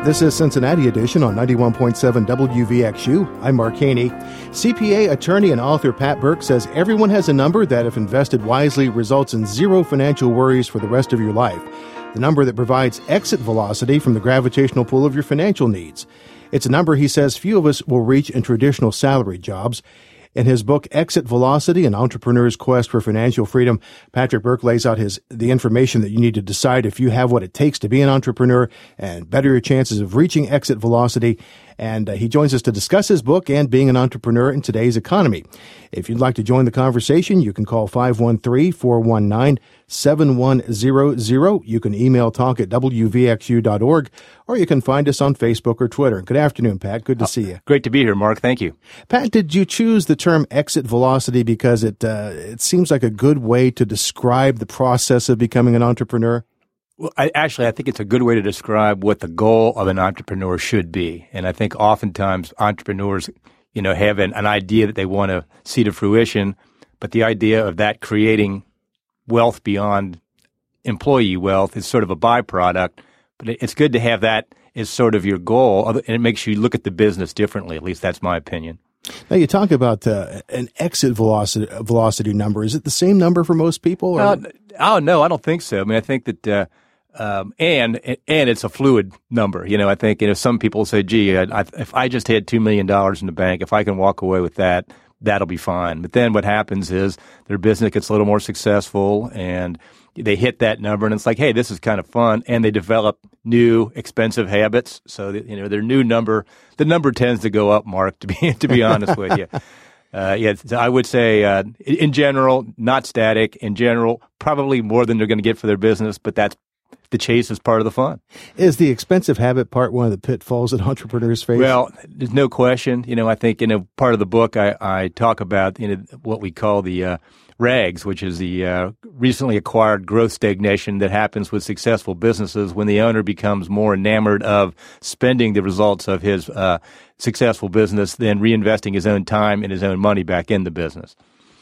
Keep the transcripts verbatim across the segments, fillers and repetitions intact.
This is Cincinnati Edition on ninety-one point seven W V X U. I'm Mark Haney. C P A attorney and author Pat Burke says everyone has a number that, if invested wisely, results in zero financial worries for the rest of your life. The number that provides exit velocity from the gravitational pull of your financial needs. It's a number he says few of us will reach in traditional salary jobs. In his book, Exit Velocity, An Entrepreneur's Quest for Financial Freedom, Patrick Burke lays out his the information that you need to decide if you have what it takes to be an entrepreneur and better your chances of reaching exit velocity. And uh, he joins us to discuss his book and being an entrepreneur in today's economy. If you'd like to join the conversation, you can call five one three, four one nine, seven one zero zero. You can email talk at w v x u dot org, or you can find us on Facebook or Twitter. Good afternoon, Pat. Good to oh, see you. Great to be here, Mark. Thank you. Pat, did you choose the term exit velocity because it uh, it seems like a good way to describe the process of becoming an entrepreneur? Well, I, actually, I think it's a good way to describe what the goal of an entrepreneur should be. And I think oftentimes entrepreneurs, you know, have an, an idea that they want to see to fruition, but the idea of that creating wealth beyond employee wealth is sort of a byproduct. But it's good to have that as sort of your goal, and it makes you look at the business differently. At least that's my opinion. Now, you talk about uh, an exit velocity velocity number. Is it the same number for most people? Or? Uh, oh, no, I don't think so. I mean, I think that uh, um, and and it's a fluid number. You know, I think you know some people say, "Gee, I, I, if I just had two million dollars in the bank, if I can walk away with that, that'll be fine." But then what happens is their business gets a little more successful, and they hit that number, and it's like, "Hey, this is kind of fun," and they develop new expensive habits. So that, you know, their new number, the number tends to go up, Mark. To be to be honest with you. Uh, yeah, I would say uh, in general, not static. In general, probably more than they're going to get for their business, but that's the chase is part of the fun. Is the expensive habit part one of the pitfalls that entrepreneurs face? Well, there's no question. You know, I think in a part of the book I, I talk about you know what we call the uh, RAGs, which is the uh, recently acquired growth stagnation that happens with successful businesses when the owner becomes more enamored of spending the results of his uh, successful business than reinvesting his own time and his own money back in the business.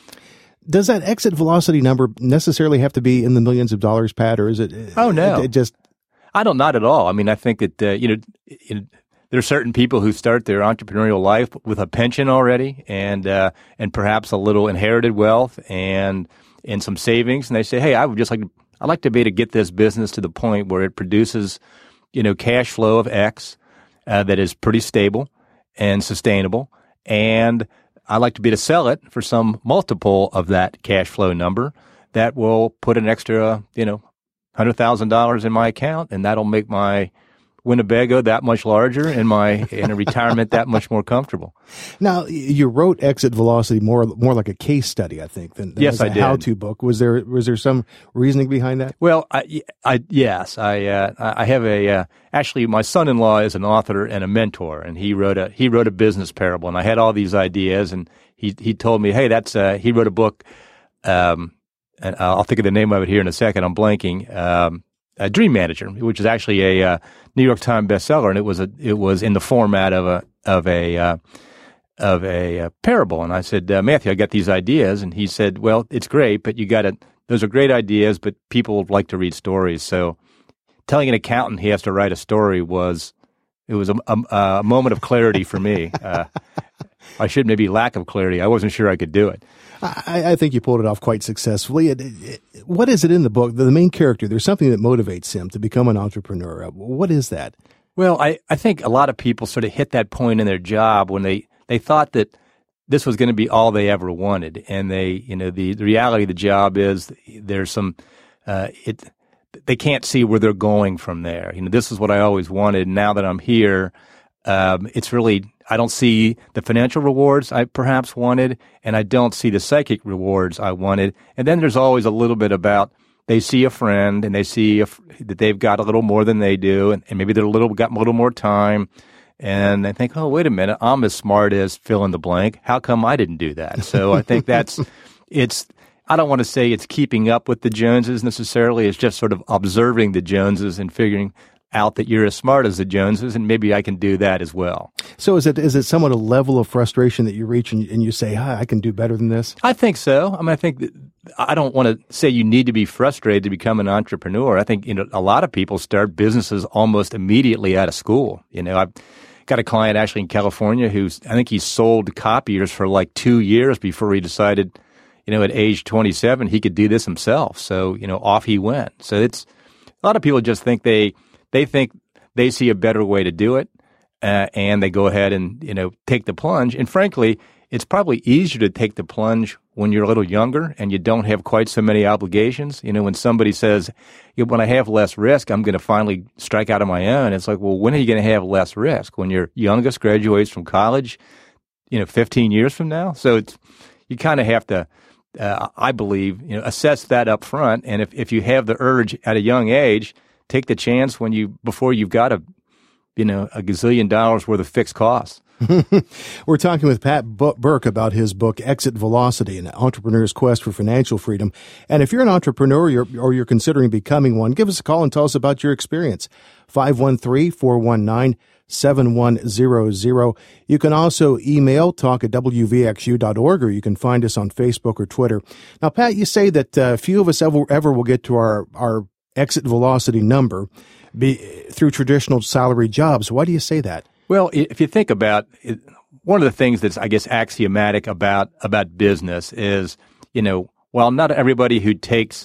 Does that exit velocity number necessarily have to be in the millions of dollars, Pat, or is it? Oh no, it, it just. I don't, not at all. I mean, I think that uh, you know, in, there are certain people who start their entrepreneurial life with a pension already, and uh, and perhaps a little inherited wealth and and some savings, and they say, "Hey, I would just like to, I'd like to be able to get this business to the point where it produces, you know, cash flow of X uh, that is pretty stable and sustainable, and I'd like to be able to sell it for some multiple of that cash flow number that will put an extra, you know, one hundred thousand dollars in my account, and that'll make my Winnebago that much larger and my in a retirement that much more comfortable." Now, you wrote Exit Velocity more more like a case study, I think, than, than yes, as a I did. how-to book. Was there was there some reasoning behind that? Well, I, I yes, I uh, I have a uh, actually my son-in-law is an author and a mentor, and he wrote a he wrote a business parable, and I had all these ideas, and he he told me, "Hey, that's uh, he wrote a book." Um, and I'll think of the name of it here in a second. I'm blanking. Um, a Dream Manager, which is actually a uh, New York Times bestseller, and it was a it was in the format of a of a uh, of a uh, parable. And I said, uh, Matthew, I got these ideas, and he said, "Well, it's great, but you got to. Those are great ideas, but people like to read stories. So, telling an accountant he has to write a story was it was a, a, a moment of clarity for me. Uh, I should maybe lack of clarity. I wasn't sure I could do it." I, I think you pulled it off quite successfully. It, it, what is it in the book? The, the main character, there's something that motivates him to become an entrepreneur. What is that? Well, I, I think a lot of people sort of hit that point in their job when they, they thought that this was going to be all they ever wanted. And they, you know, the, the reality of the job is there's some, uh, it, they can't see where they're going from there. You know, this is what I always wanted. Now that I'm here, um, it's really, I don't see the financial rewards I perhaps wanted, and I don't see the psychic rewards I wanted. And then there's always a little bit about they see a friend and they see a, that they've got a little more than they do, and, and maybe they're a little got a little more time, and they think, oh, wait a minute, I'm as smart as fill in the blank. How come I didn't do that? So I think that's it's. I don't want to say it's keeping up with the Joneses necessarily. It's just sort of observing the Joneses and figuring out that you're as smart as the Joneses, and maybe I can do that as well. So is it is it somewhat a level of frustration that you reach and, and you say, hi, I can do better than this? I think so. I mean, I think that I don't want to say you need to be frustrated to become an entrepreneur. I think, you know, a lot of people start businesses almost immediately out of school. You know, I've got a client actually in California who's, I think he sold copiers for like two years before he decided, you know, at age twenty-seven, he could do this himself. So, you know, off he went. So it's, a lot of people just think they, they think they see a better way to do it, uh, and they go ahead and, you know, take the plunge. And frankly, it's probably easier to take the plunge when you're a little younger and you don't have quite so many obligations. You know, when somebody says, yeah, when I have less risk, I'm going to finally strike out on my own. It's like, well, when are you going to have less risk? When your youngest graduates from college, you know, fifteen years from now? So it's, you kind of have to, uh, I believe, you know, assess that up front. And if, if you have the urge at a young age, take the chance when you, before you've got a, you know, a gazillion dollars worth of fixed costs. We're talking with Pat Burke about his book, Exit Velocity, An Entrepreneur's Quest for Financial Freedom. And if you're an entrepreneur or you're, or you're considering becoming one, give us a call and tell us about your experience. five one three, four one nine, seven one zero zero. You can also email talk at w v x u dot org, or you can find us on Facebook or Twitter. Now, Pat, you say that uh, few of us ever, ever will get to our, our exit velocity number be, through traditional salary jobs. Why do you say that? Well, if you think about it, one of the things that's, I guess, axiomatic about about business is, you know, while not everybody who takes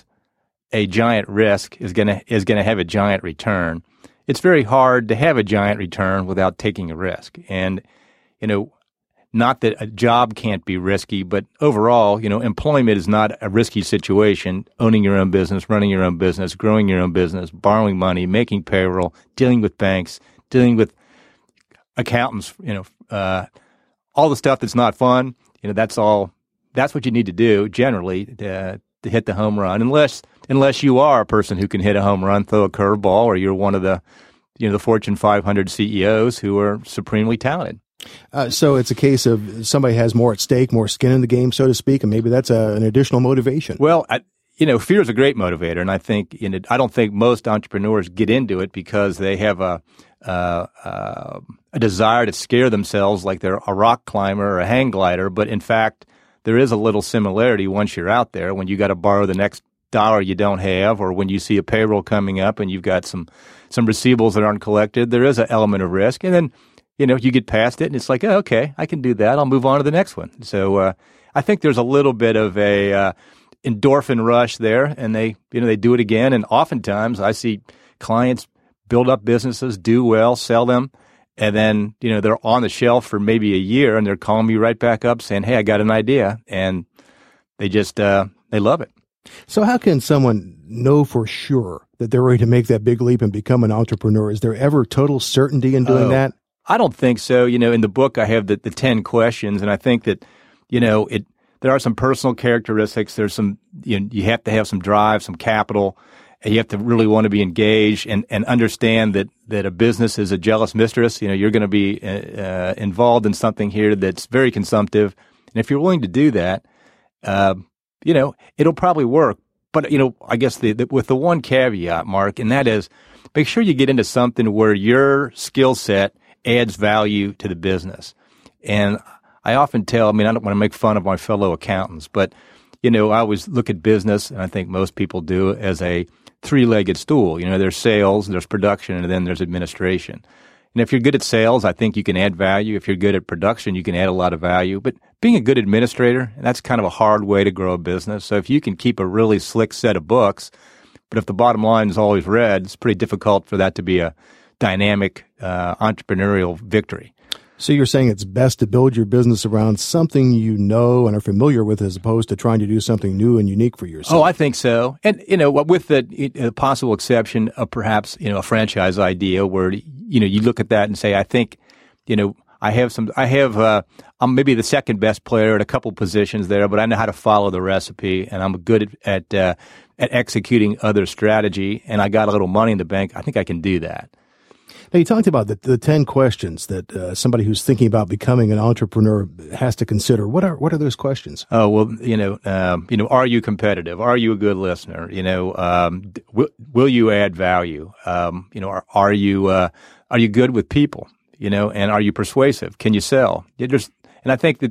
a giant risk is gonna is gonna have a giant return, it's very hard to have a giant return without taking a risk. And, you know, not that a job can't be risky, but overall, you know, employment is not a risky situation. Owning your own business, running your own business, growing your own business, borrowing money, making payroll, dealing with banks, dealing with accountants, you know, uh, all the stuff that's not fun, you know, that's all, that's what you need to do generally to, to hit the home run, unless, unless you are a person who can hit a home run, throw a curveball, or you're one of the, you know, the Fortune five hundred C E Os who are supremely talented. Uh, so it's a case of somebody has more at stake, more skin in the game, so to speak, and maybe that's a, an additional motivation. Well, I, you know, fear is a great motivator, and I think, you know, I don't think most entrepreneurs get into it because they have a, Uh, uh, a desire to scare themselves like they're a rock climber or a hang glider, but in fact, there is a little similarity once you're out there when you got to borrow the next dollar you don't have, or when you see a payroll coming up and you've got some some receivables that aren't collected. There is an element of risk, and then, you know, you get past it and it's like, oh, okay, I can do that. I'll move on to the next one. So uh, I think there's a little bit of a uh, endorphin rush there, and they, you know, they do it again. And oftentimes I see clients build up businesses, do well, sell them, and then, you know, they're on the shelf for maybe a year, and they're calling me right back up saying, hey, I got an idea, and they just, uh, they love it. So how can someone know for sure that they're ready to make that big leap and become an entrepreneur? Is there ever total certainty in doing oh, that? I don't think so. You know, in the book, I have the, the ten questions, and I think that, you know, it, there are some personal characteristics. There's some, you know, you have to have some drive, some capital. You have to really want to be engaged and, and understand that, that a business is a jealous mistress. You know, you're going to be uh, involved in something here that's very consumptive. And if you're willing to do that, uh, you know, it'll probably work. But, you know, I guess the, the, with the one caveat, Mark, and that is make sure you get into something where your skill set adds value to the business. And I often tell, I mean, I don't want to make fun of my fellow accountants, but, you know, I always look at business, and I think most people do, as a three-legged stool. You know, there's sales, there's production, and then there's administration. And if you're good at sales, I think you can add value. If you're good at production, you can add a lot of value. But being a good administrator, that's kind of a hard way to grow a business. So if you can keep a really slick set of books, but if the bottom line is always red, it's pretty difficult for that to be a dynamic uh, entrepreneurial victory. So you're saying it's best to build your business around something you know and are familiar with, as opposed to trying to do something new and unique for yourself? Oh, I think so. And, you know, with the uh, possible exception of perhaps, you know, a franchise idea where, you know, you look at that and say, I think, you know, I have some, I have, uh, I'm maybe the second best player at a couple positions there, but I know how to follow the recipe, and I'm good at, at, uh, at executing other strategy, and I got a little money in the bank. I think I can do that. Now, you talked about the, the ten questions that uh, somebody who's thinking about becoming an entrepreneur has to consider. What are what are those questions? Oh, well, you know, um, you know, are you competitive? Are you a good listener? You know, um, will, will you add value? Um, you know, are, are you uh, are you good with people? You know, and are you persuasive? Can you sell? You just, and I think that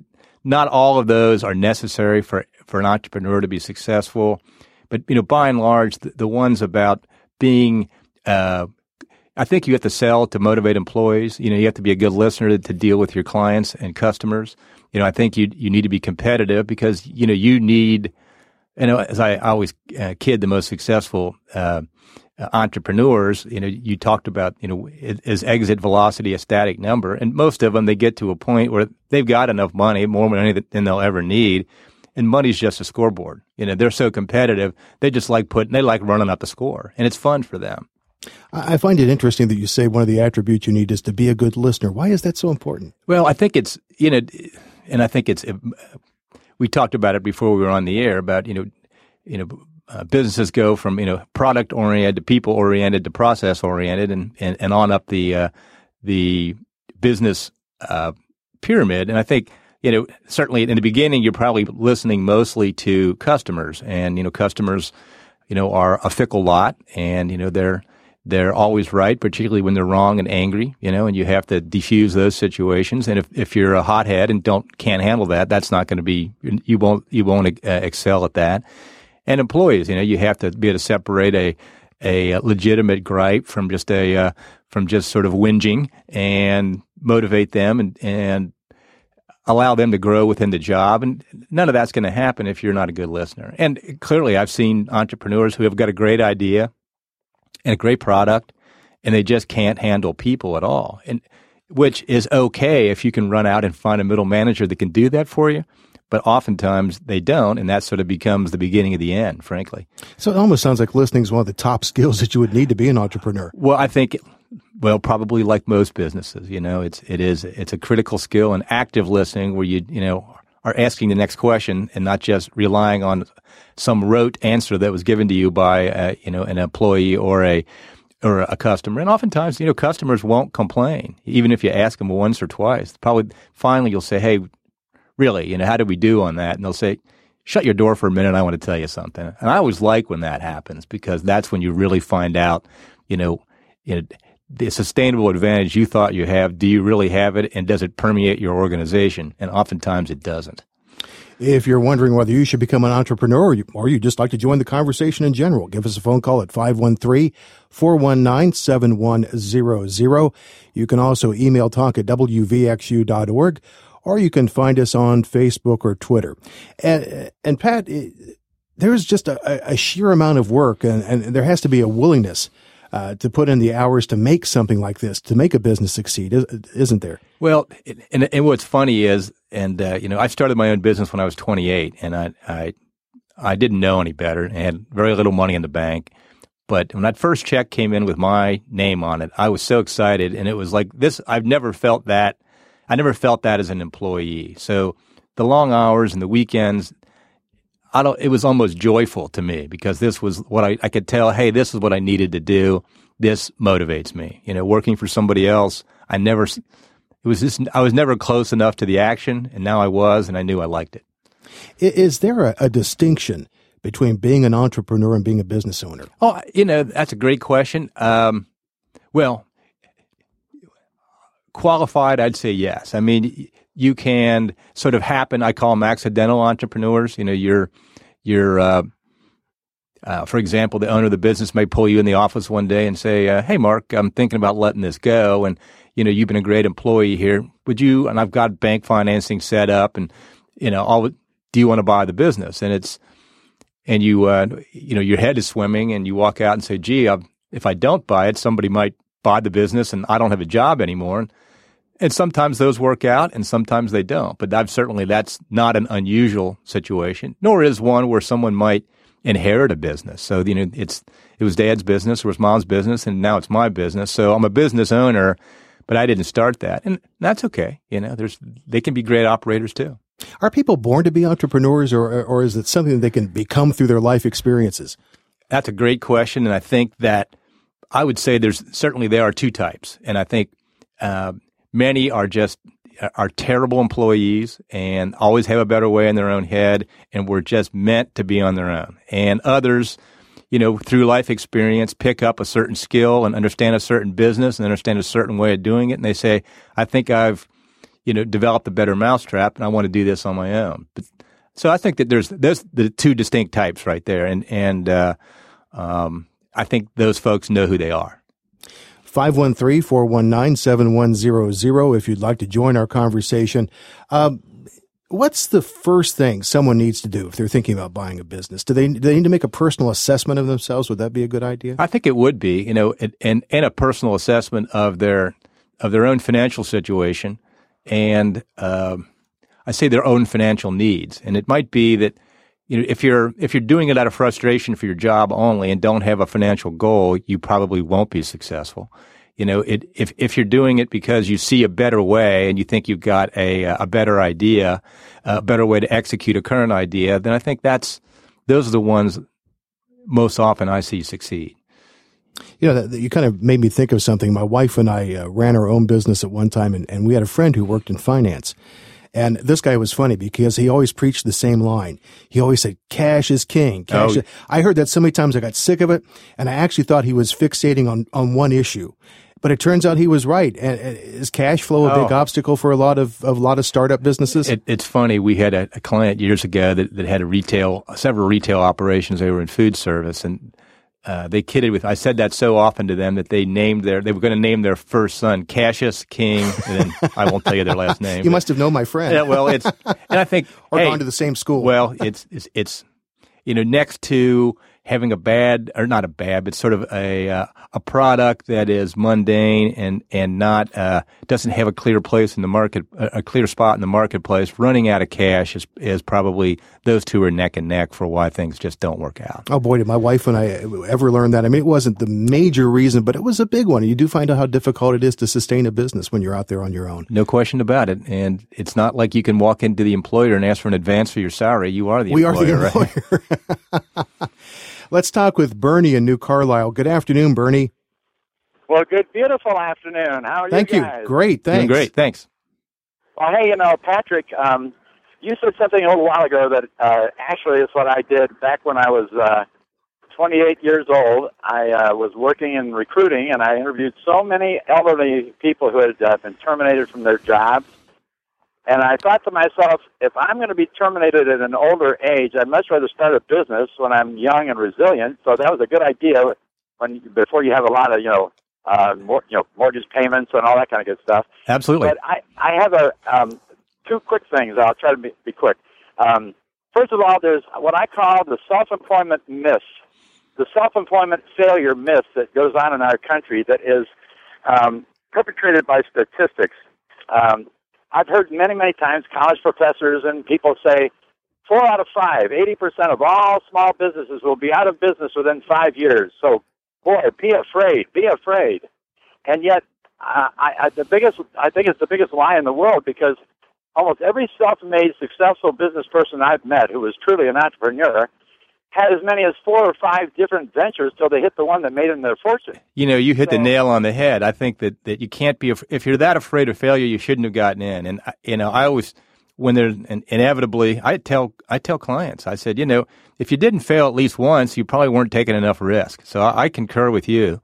not all of those are necessary for, for an entrepreneur to be successful. But, you know, by and large, the, the ones about being, uh, I think you have to sell to motivate employees. You know, you have to be a good listener to, to deal with your clients and customers. You know, I think you you need to be competitive because, you know, you need, you know, as I always uh, kid the most successful uh, entrepreneurs, you know, you talked about, you know, is exit velocity a static number? And most of them, they get to a point where they've got enough money, more money than they'll ever need. And money's just a scoreboard. You know, they're so competitive. They just like putting, they like running up the score, and it's fun for them. I find it interesting that you say one of the attributes you need is to be a good listener. Why is that so important? Well, I think it's, you know, and I think it's, we talked about it before we were on the air about, you know, you know, uh, businesses go from, you know, product oriented to people oriented to process oriented and, and, and on up the, uh, the business, uh, pyramid. And I think, you know, certainly in the beginning, you're probably listening mostly to customers, and, you know, customers, you know, are a fickle lot, and, you know, they're, they're always right, particularly when they're wrong and angry, you know, and you have to diffuse those situations. And if, if you're a hothead and don't, can't handle that, that's not going to be, you won't, you won't uh, excel at that. And employees, you know, you have to be able to separate a, a legitimate gripe from just a, uh, from just sort of whinging, and motivate them and, and, allow them to grow within the job. And none of that's going to happen if you're not a good listener. And clearly, I've seen entrepreneurs who have got a great idea and a great product, and they just can't handle people at all. And which is okay if you can run out and find a middle manager that can do that for you. But oftentimes they don't, and that sort of becomes the beginning of the end, frankly. So it almost sounds like listening is one of the top skills that you would need to be an entrepreneur. Well, I think... Well, probably like most businesses, you know, it's it is it's a critical skill, and active listening where you you know are asking the next question and not just relying on some rote answer that was given to you by uh, you know an employee or a or a customer. And oftentimes, you know, customers won't complain even if you ask them once or twice. Probably finally you'll say, "Hey, really, you know, how did we do on that?" And they'll say, "Shut your door for a minute. I want to tell you something." And I always like when that happens, because that's when you really find out, you know, you know, the sustainable advantage you thought you have, do you really have it, and does it permeate your organization? And oftentimes it doesn't. If you're wondering whether you should become an entrepreneur, or you, or you just like to join the conversation in general, give us a phone call at five one three, four one nine, seven one zero zero. You can also email talk at w v x u dot org, or you can find us on Facebook or Twitter. And, and Pat, there's just a, a sheer amount of work, and, and there has to be a willingness Uh, to put in the hours to make something like this, to make a business succeed, isn't there? Well, and, and what's funny is, and uh, you know, I started my own business when I was twenty-eight, and I, I, I didn't know any better, and had very little money in the bank. But when that first check came in with my name on it, I was so excited, and it was like this. I've never felt that. I never felt that as an employee. So the long hours and the weekends, I don't, it was almost joyful to me, because this was what I, I could tell, hey, this is what I needed to do. This motivates me. You know, working for somebody else, I never, it was just, I was never close enough to the action, and now I was, and I knew I liked it. Is there a, a distinction between being an entrepreneur and being a business owner? Oh, you know, that's a great question. Um, well, qualified, I'd say yes. I mean, you can sort of happen. I call them accidental entrepreneurs. You know, you're, you're, uh, uh, for example, the owner of the business may pull you in the office one day and say, uh, "Hey, Mark, I'm thinking about letting this go, and you know, you've been a great employee here. Would you?" And I've got bank financing set up, and you know, all. Do you want to buy the business? And it's, and you, uh, you know, your head is swimming, and you walk out and say, "Gee, I've, if I don't buy it, somebody might buy the business, and I don't have a job anymore." And sometimes those work out, and sometimes they don't. But I've certainly, that's not an unusual situation, nor is one where someone might inherit a business. So, you know, it's, it was Dad's business, or it was Mom's business, and now it's my business. So I'm a business owner, but I didn't start that. And that's okay. You know, there's, they can be great operators too. Are people born to be entrepreneurs, or, or is it something that they can become through their life experiences? That's a great question. And I think that I would say there's certainly, there are two types. And I think, uh, many are just are terrible employees and always have a better way in their own head, and were just meant to be on their own. And others, you know, through life experience, pick up a certain skill and understand a certain business and understand a certain way of doing it. And they say, "I think I've, you know, developed a better mousetrap, and I want to do this on my own. But, so I think that there's there's the two distinct types right there, and and uh, um, I think those folks know who they are. five one three, four one nine, seven one zero zero if you'd like to join our conversation. Um, what's the first thing someone needs to do if they're thinking about buying a business? Do they, do they need to make a personal assessment of themselves? Would that be a good idea? I think it would be, you know, and, and a personal assessment of their of their own financial situation and um, I say their own financial needs. And it might be that, you know, if you're if you're doing it out of frustration for your job only and don't have a financial goal, you probably won't be successful. You know, it, if if you're doing it because you see a better way and you think you've got a a better idea, a better way to execute a current idea, then I think that's those are the ones most often I see succeed. You know, that, you kind of made me think of something. My wife and I uh, ran our own business at one time, and, and we had a friend who worked in finance. And this guy was funny because he always preached the same line. He always said, cash is king. Cash oh. is. I heard that so many times I got sick of it, and I actually thought he was fixating on, on one issue. But it turns out he was right. And, and is cash flow a oh. big obstacle for a lot of, of a lot of startup businesses? It, it's funny. We had a, a client years ago that, that had a retail, several retail operations. They were in food service, and Uh, they kidded with, I said that so often to them that they named their, they were going to name their first son Cassius King, and then I won't tell you their last name. You but, must have known my friend. Yeah, well, it's, and I think, or hey, gone to the same school. Well, it's, it's, it's, you know, next to having a bad, or not a bad, but sort of a, uh, a product that is mundane and, and not, uh, doesn't have a clear place in the market, a, a clear spot in the marketplace, running out of cash is, is probably, those two are neck and neck for why things just don't work out. Oh boy, did my wife and I ever learn that. I mean, it wasn't the major reason, but it was a big one. You do find out how difficult it is to sustain a business when you're out there on your own. No question about it. And it's not like you can walk into the employer and ask for an advance for your salary. You are the we employer. We are the employer. Right? Let's talk with Bernie in New Carlisle. Good afternoon, Bernie. Well, good, beautiful afternoon. How are Thank you guys? Thank you. Great, thanks. Doing great, thanks. Well, hey, you know, Patrick, um, you said something a little while ago that uh, actually is what I did back when I was uh, twenty-eight years old. I uh, was working in recruiting, and I interviewed so many elderly people who had uh, been terminated from their jobs. And I thought to myself, if I'm going to be terminated at an older age, I'd much rather start a business when I'm young and resilient. So that was a good idea when before you have a lot of, you know, uh, more, you know, mortgage payments and all that kind of good stuff. Absolutely. But I, I have a um, two quick things. I'll try to be, be quick. Um, first of all, there's what I call the self-employment myth, the self-employment failure myth that goes on in our country that is um, perpetrated by statistics. Um, I've heard many, many times college professors and people say four out of five, eighty percent of all small businesses will be out of business within five years. So, boy, be afraid, be afraid. And yet, uh, I, I, the biggest, I think it's the biggest lie in the world because almost every self-made, successful business person I've met who was truly an entrepreneur had as many as four or five different ventures till they hit the one that made them their fortune. You know, you hit so, the nail on the head. I think that, that you can't be, if you're that afraid of failure, you shouldn't have gotten in. And, you know, I always, when there's, and inevitably, I tell, I tell clients, I said, you know, if you didn't fail at least once, you probably weren't taking enough risk. So I, I concur with you.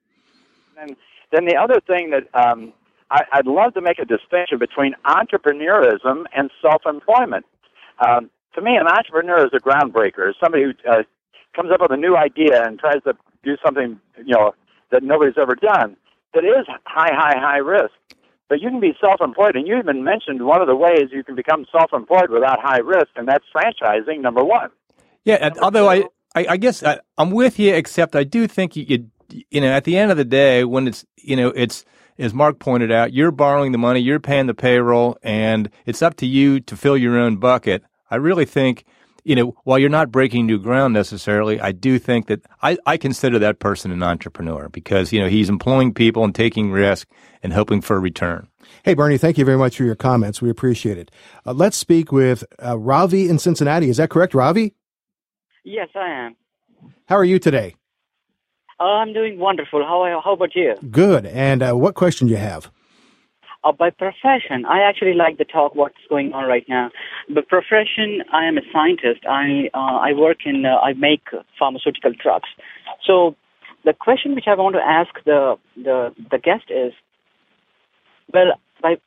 And then the other thing that um, I, I'd love to make a distinction between entrepreneurism and self-employment. Um, To me, an entrepreneur is a groundbreaker, somebody who uh, comes up with a new idea and tries to do something, you know, that nobody's ever done. That is high, high, high risk. But you can be self-employed, and you even mentioned one of the ways you can become self-employed without high risk, and that's franchising, number one. Yeah, number although two, I, I, I guess I, I'm with you, except I do think you, you, you know, at the end of the day, when it's, you know, it's, as Mark pointed out, you're borrowing the money, you're paying the payroll, and it's up to you to fill your own bucket. I really think, you know, while you're not breaking new ground necessarily, I do think that I, I consider that person an entrepreneur because, you know, he's employing people and taking risk and hoping for a return. Hey, Bernie, thank you very much for your comments. We appreciate it. Uh, let's speak with uh, Ravi in Cincinnati. Is that correct, Ravi? Yes, I am. How are you today? Uh, I'm doing wonderful. How, how about you? Good. And uh, what question do you have? Uh, by profession, I actually like to talk what's going on right now. By profession, I am a scientist. I uh, I work in, uh, I make pharmaceutical drugs. So the question which I want to ask the the, the guest is, well, by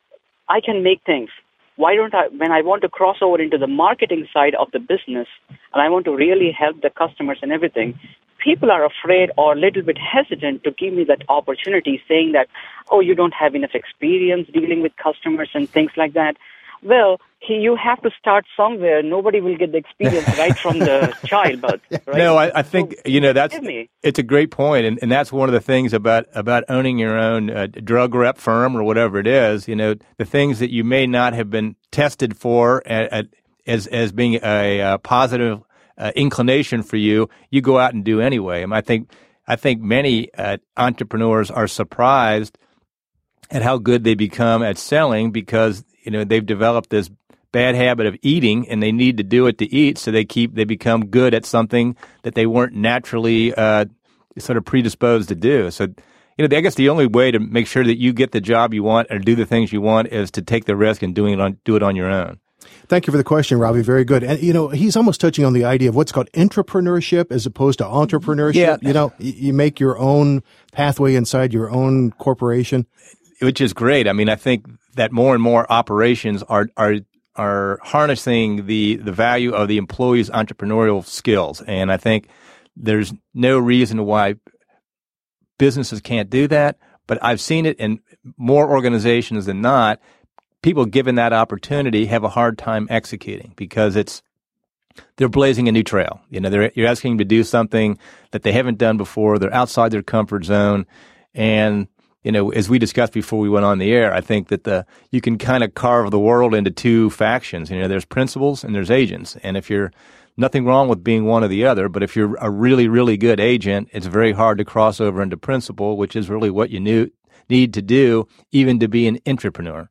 I can make things. Why don't I, when I want to cross over into the marketing side of the business and I want to really help the customers and everything, people are afraid or a little bit hesitant to give me that opportunity, saying that, oh, you don't have enough experience dealing with customers and things like that. Well, he, you have to start somewhere. Nobody will get the experience right from the childbirth. Right? No, I, I think, so, you know, that's, me. it's a great point. And, and that's one of the things about, about owning your own uh, drug rep firm or whatever it is, you know, the things that you may not have been tested for at, at, as, as being a, a positive uh, inclination for you, you go out and do anyway. I mean, I think, I think many uh, entrepreneurs are surprised at how good they become at selling because, you know, they've developed this bad habit of eating and they need to do it to eat. So they keep, they become good at something that they weren't naturally uh, sort of predisposed to do. So, you know, I guess the only way to make sure that you get the job you want or do the things you want is to take the risk and doing it on, do it on your own. Thank you for the question, Ravi. Very good. And, you know, he's almost touching on the idea of what's called intrapreneurship as opposed to entrepreneurship. Yeah. You know, you make your own pathway inside your own corporation. Which is great. I mean, I think that more and more operations are are are harnessing the, the value of the employee's entrepreneurial skills. And I think there's no reason why businesses can't do that. But I've seen it in more organizations than not. People given that opportunity have a hard time executing because it's they're blazing a new trail. You know, they're you're asking them to do something that they haven't done before. They're outside their comfort zone. And you know, as we discussed before we went on the air, I think that the you can kind of carve the world into two factions. You know, there's principals and there's agents. And if you're nothing wrong with being one or the other, but if you're a really, really good agent, it's very hard to cross over into principal, which is really what you knew, need to do, even to be an entrepreneur.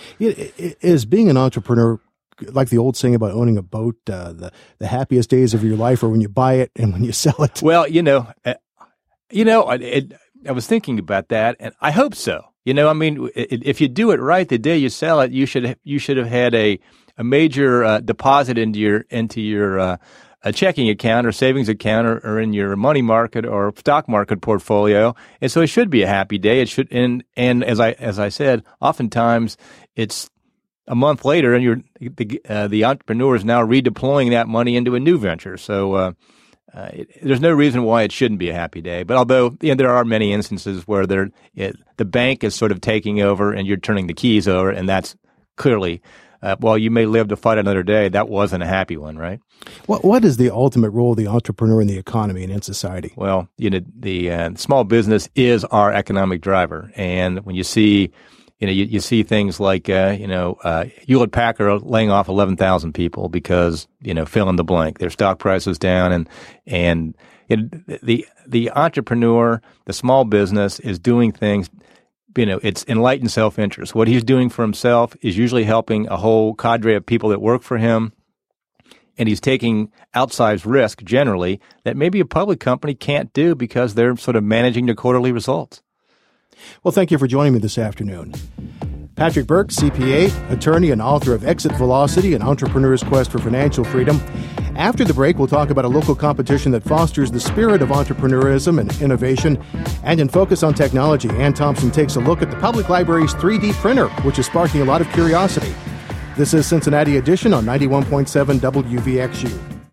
Is being an entrepreneur like the old saying about owning a boat, uh, the the happiest days of your life are when you buy it and when you sell it? Well, you know, uh, you know, it. it I was thinking about that, and I hope so. You know, I mean, if you do it right the day you sell it, you should you should have had a a major uh, deposit into your into your uh, a checking account or savings account or, or in your money market or stock market portfolio, and so it should be a happy day. It should, and and as I as I said, oftentimes it's a month later, and you're the uh, the entrepreneur is now redeploying that money into a new venture. So. Uh, Uh, it, there's no reason why it shouldn't be a happy day. But although you know, there are many instances where there, it, the bank is sort of taking over and you're turning the keys over, and that's clearly, uh, while you may live to fight another day, that wasn't a happy one, right? What What is the ultimate role of the entrepreneur in the economy and in society? Well, you know, the uh, small business is our economic driver. And when you see You know, you, you see things like, uh, you know, uh, Hewlett Packard laying off eleven thousand people because, you know, fill in the blank. Their stock price is down, and and it, the the entrepreneur, the small business, is doing things. You know, it's enlightened self-interest. What he's doing for himself is usually helping a whole cadre of people that work for him, and he's taking outsized risk generally that maybe a public company can't do because they're sort of managing their quarterly results. Well, thank you for joining me this afternoon. Patrick Burke, C P A, attorney and author of Exit Velocity, An Entrepreneur's Quest for Financial Freedom. After the break, we'll talk about a local competition that fosters the spirit of entrepreneurism and innovation. And in Focus on Technology, Ann Thompson takes a look at the Public Library's three D printer, which is sparking a lot of curiosity. This is Cincinnati Edition on ninety-one point seven W V X U.